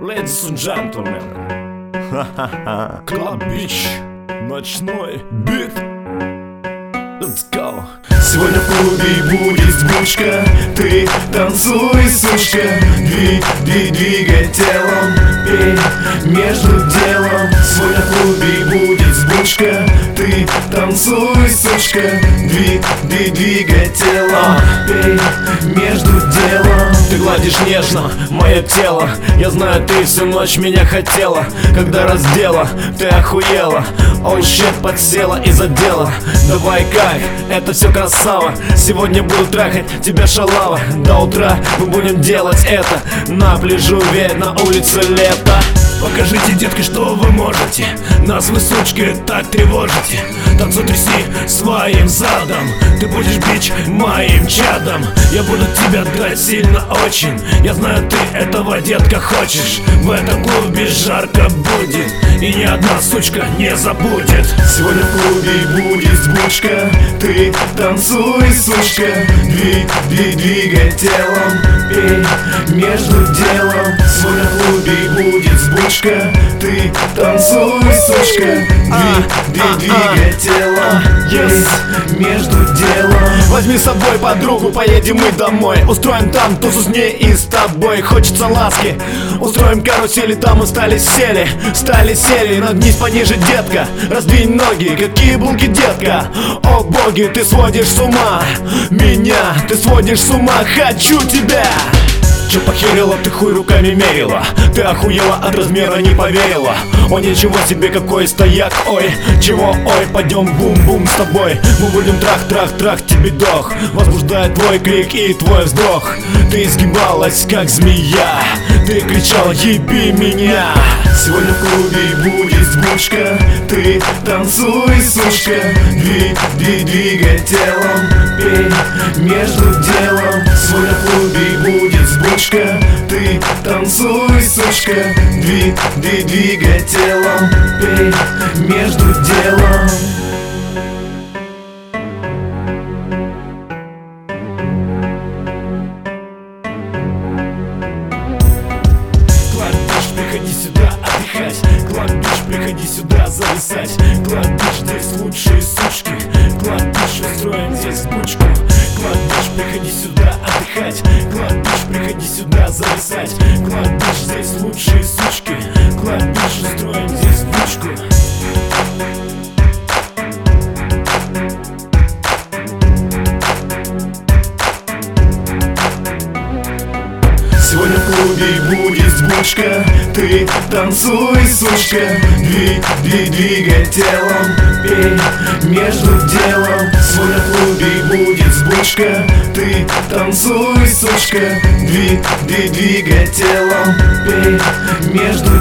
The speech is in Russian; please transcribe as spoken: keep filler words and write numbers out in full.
Ladies and gentlemen, Club Beach, ночной бит. Let's go. Сегодня в клубе будет взбучка, ты танцуй, сучка, дви, дви, двигай телом, пей между делом. Сегодня в клубе будет взбучка, ты танцуй, сучка, дви, дви, двигай телом, пей между делом. Ты гладишь нежно мое тело, я знаю, ты всю ночь меня хотела. Когда раздела, ты охуела, oh shit, подсела и задела. Давай кайф, это все красава. Сегодня буду трахать тебя, шалава. До утра мы будем делать это на пляжу, ведь на улице лето. Покажите, детки, что вы можете. Нас вы, сучки, так тревожите. Танцуй, тряси своим задом. Ты будешь бич моим чадом. Я буду тебя драть сильно очень. Я знаю, ты этого, детка, хочешь. В этом клубе жарко будет, и ни одна сучка не забудет. Сегодня в клубе будет взбучка, ты танцуй, сучка, дви, дви, двигай телом, пей между делом. Сегодня в клубе будет взбучка, ты танцуй, сучка, дви, дви, двигай телом, пей между делом. Возьми с собой подругу, поедем мы домой. Устроим там тусу с ней и с тобой. Хочется ласки, устроим карусели. Там мы стали сели, стали сели. Нагнись пониже, детка, раздвинь ноги. Какие булки, детка, о боги, ты сводишь с ума меня, ты сводишь с ума, хочу тебя. Че похерила, ты хуй руками мерила. Ты охуела, от размера не поверила. О, ничего себе, какой стояк, ой. Чего, ой, пойдем бум-бум с тобой. Мы будем трах-трах-трах, тебе дох. Возбуждает твой крик и твой вздох. Ты изгибалась, как змея. Ты кричала, еби меня. Сегодня в клубе будет взбучка, ты танцуй, сучка, дви, дви, двигай телом, пей между делом. Сегодня в клубе будет взбучка, ты танцуй, сучка, дви, дви, двигай телом, пей между делом. Приходи сюда отдыхать, Club Beach, приходи сюда зависать. Club Beach, здесь лучшие сучки. Club Beach, устроим здесь взбучку. Club Beach, приходи сюда отдыхать, Club Beach, приходи сюда зависать. Club Beach, здесь лучшие сучки. Club Beach, устроим здесь взбучку. Сегодня в клубе будет взбучка, ты танцуй, сучка, дви, дви, двигай телом, пей между делом. Сегодня в клубе будет взбучка, ты танцуй, сучка, дви, дви, двигай телом, пей между